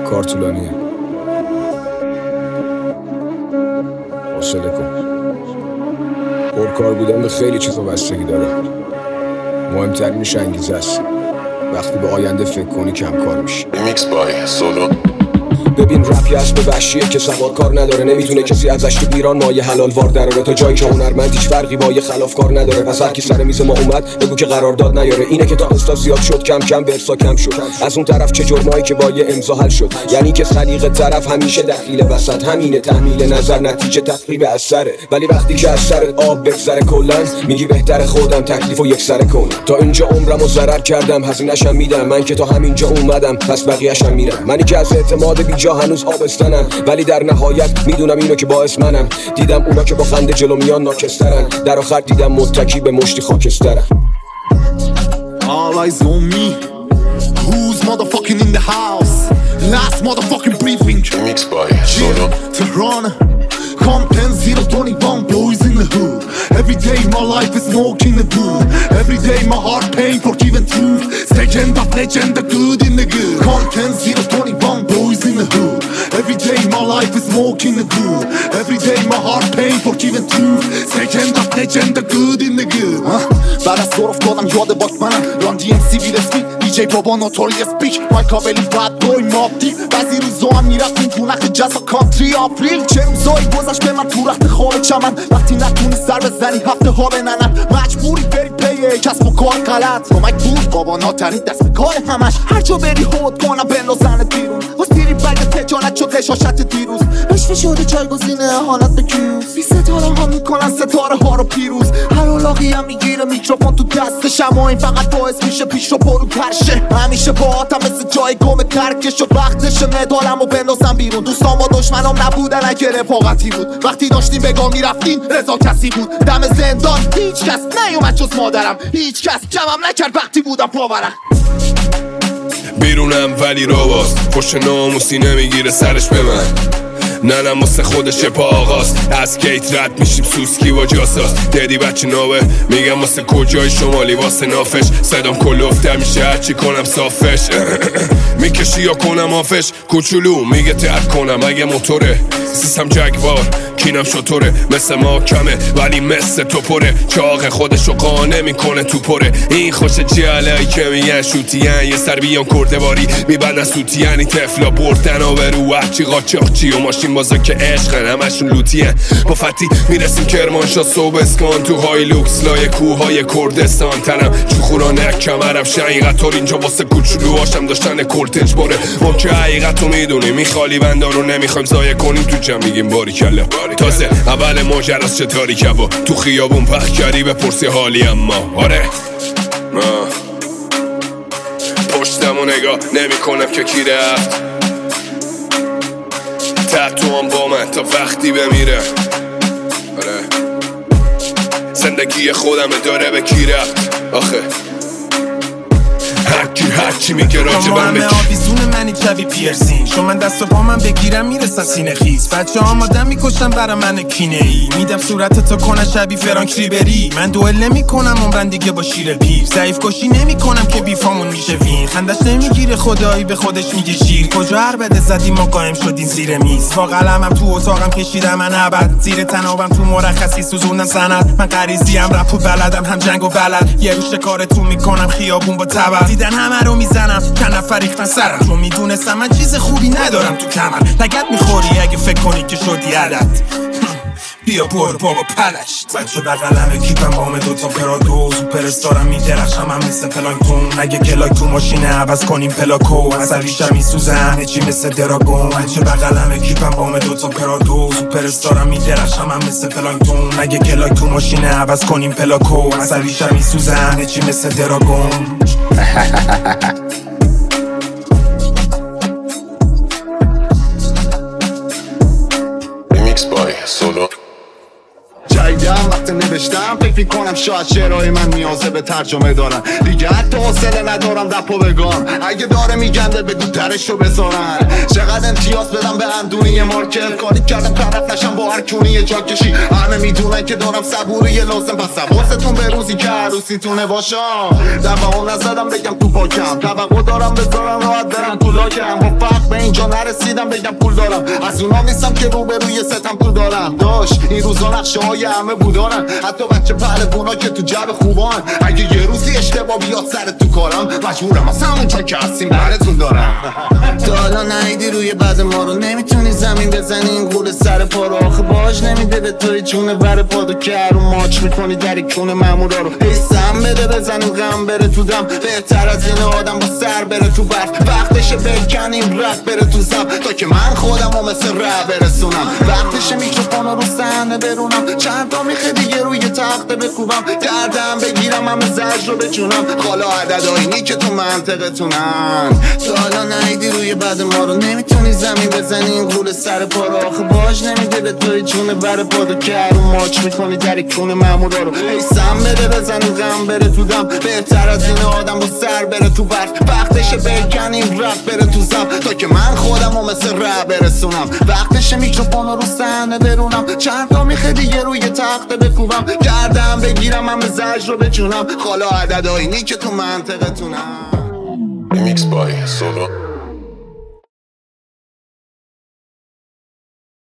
کار طولانیه، حوصله کن. پرکار بودن به خیلی چیزا بستگی داره، مهمترینش انگیزه است. وقتی به آینده فکر کنی کم کار میشی. ریمیکس بای سولو. ببین رپ یه اسب وحشیه که سوار کار نداره، نمیتونه کسی ازش تو ایران مایه حلال وار دراره. تا جایی که هنرمند هیچ فرقی با یه خلاف کار نداره. پس هر کی سر میز ما اومد بگو که قرارداد نیاره. اینه که تا استا زیاد شد کم کم برسا کم شد. از اون طرف چه جرمایی که با یه امضا حل شد. یعنی که سلیقه طرف همیشه دخیل وسط. همینه تحمیل نظر نتیجه تقریب اثره. ولی وقتی که از سرت آب بگذره کلن میگی بهتر خودم تکلیفو یک سره کنم. تا اینجا عمرمو ضرر کردم، هزینه‌شم میدم. من که تا همینجا اومدم پس بقیه‌شم میرم. منی که از اعتماد بیجا هنوز آبستنم، ولی در نهایت میدونم اینو که باعث منم. دیدم اونا که با خنده جلو میان ناکسترن، در آخر دیدم متکی به مشتی خاکسترن. All eyes on me. Who's motherfucking in the house? Last motherfucking briefing. ریمیکس بای سولو. Tehran. Compton 021 boys in the hood. Every day my life is smoking the good. Every day my heart pain for giving truth. Second of legend, the good in the good. Compton 021 boys in the hood. Every day my life is smoking the good. Every day my heart pain for giving truth. Second of legend, the good in the good. بعد از صرف دادم یاد باک منم. ران دی ام سی ویل اسپیک. دیجی بابا نوتوریس پیک. مایکابلی بد بوی مابدی. بعضی روزا هم میرفتیم تو نخ جزا کانتری آپریل. چه روزایی گذشت به من تو رخت خواب چمن. وقتی نتونی سر بزنی هفته ها بننم. مجبوری بری پی کسب و کار غلط. کمک بود بابا ناترین دست به کار همش. هر جا بری هود کنم بندازنت بیرون. واسیری بگه تجانت شد رشاشت دیروز. عشق شده جایگزین حالت به کیوز. بی ستاره ها میکنن ستاره ها رو پیروز. هر علاقی هم میگیره میکروفون تو دستشم و این فقط باعث میشه پیش رو پرو کرشه. همیشه با آتم مثل جای گم ترکش شد. وقتش مدالم و بندازم بیرون. دوستان با دشمنام نبودن اگه رفاقتی بود. وقتی داشتیم بگاه میرفتین رضا کسی بود. دم زندان هیچ کس نیومد جز مادرم. هیچ کس جمعم نکرد وقتی بودم پاورم. بیرونم ولی رواست، پشت ناموسی نمیگیره سرش به من. ننم واسه خودش پا آغاز. از گیت رد میشیم سوسکی و جاساس. دیدی بچه ناوه میگم واسه کجای شمالی واسه نافش. صدام کلوفتر میشه هرچی کنم صافش. میکشی یا کنم آفش. کوچولو میگه ترک کنم اگه موتوره. سیسم جگوار کینم شطوره. مثل ما کمه ولی مثل تو پره. چاق خودشو قانه میکنه تو پره. این خوش جلایی که میگن شوتین. یه سر بیان کرده باری میبندن سوتین. تفلا بردن و برو هرچی قاچاقچی و ماشین بازا که عشقن همشون لوتین. با فتی میرسیم کرمانشاه صبح اسکان. تو های لوکس لای کوهای کردستان. تنم چوخورانه کمرم شقیقتار. اینجا واسه کوچولوهاشم داشتن کلتج باره. ما که حقیقتو میدونیم این خالی بندا رو نمیخوایم ضایع کنیم. تو جمع میگیم باریکلا. تازه اول ماجراست چه تاریکه و تو خیابون پخ کردی بپرسی حالی. اما آره پشتمو نگاه نمی کنم که کی رفت. تحتو هم با من تا وقتی بمیره. آره زندگی خودم داره به کی رفت آخه. هرچی میگه راجه من بگی. آویزون منی چوی پیرسین. شو من دست و پا من بگیرم میرسن سینه خیز. بچه آمادم میکشن برا من کینه ای. میدم صورت تو کنه شبی فرانک ریبری. من دوئل نمی کنم عمرن دیگه با شیر پیر. ضعیف کشی نمی کنم که بیفامون میشه وین. خندش نمیگیره خدایی به خودش میگه شیر. کجا هر بده زدیم ما قایم شدیم زیر میز. با قلمم تو اتاقم کشیدم من ابد. زیر تنابم تو مرخصی سوزوندم سند. من غریزیم رپ و بلدم هم جنگ و بلد. یه روش کارتون میکنم خیابون با تبر. دیدن همه رو میزنم چند نفر ریختن سرم. چون میدونستم من چیز خوبی ندارم تو کمر. لگت میخوری اگه فکر کنی که شدی عدد. بیا برو بابا پلشت. بچه بغلمه کیپم بام دوتا پرادو. سوپر استارم میدرخشم هم مثل پلانکتون. اگه کلاک تو ماشینه عوض کنیم پلاکو. عصبیشم میسوزه همه چی مثل دراگون. بچه بغلمه کیپم بام دوتا پرادو. سوپر استارم میدرخشم هم مثل پلانکتون. اگه کلاک تو ماشینه عوض کنیم پلاکو. عصبیشم میسوزه همه چی مثل دراگون. ریمیکس بای سولو. جایدم وقت نوشتم فکر میکنم شاید شعرهای من نیازه به ترجمه دارن. دیگه حتی حوصله ندارم رپو بگم. اگه داره میگنده بگو درشو بذارن. چقدر امتیاز بدم به اندونی مارکت. کاری کردم طرف نشم با هر کونی جا کشی. همه میدونن که دارم صبوری لازم. پس حواستون به روزی که عروسیتونه باشم. دفعه نزدم بگم تو پاکم. توقع دارم بذارم راحت برم تو لاکم. با فرق به اینجا نرسیدم بگم پول دارم. از اونا نیستم که روبروی ستم تو دارم. داشت این روزا نقشه های همه بودارن، حتی بچه پهلوانا که تو جب خوبان. اگه یه روزی اشتباه بیاد سر تو کارم، مجبورم از همونجا که هستیم براتون دارم. تا حالا نیدی روی بعد ما رو، نمیتونی زمین بزنی این گول سر پا رو. آخه باج نمیده به توی جونه ور پادو که رو ماچ میکنی در کونه مامورا رو. سم بده بزنیم غم بره تو دم، بهتر از این آدم با سر بره تو برف. وقتشه بکنیم رفت بره تو زم، تا که من خودم رو مثل ره برسونم. وقتشه میکروفون رو صحنه برونم، چند تا میخه دیگه روی تخته بکوبم. گردم بگیرم همه زج رو بچونم، حالا عددهایی که تو منطقتونن. تا حالا نیدی روی بعد ما رو، نمیتونی زمین بزنی این گول سر پا رو. آخه باج نمیده به توی جونه ور پادو که رو ماچ میکنی در کونه مامورا رو. سم بده بزنیم غم بره تو دم، بهتر از این آدم با سر بره تو برف. وقتشه بکنیم رفت بره تو زم، تا که من خودم رو مثل ره برسونم. وقتشه میکروفون رو صحنه برونم، چند تا میخه دیگه روی تخته بکوبم. گردم بگیرم همه زج رو بچونم، حالا عددهایی که تو منطقتونم. Remix by Solo.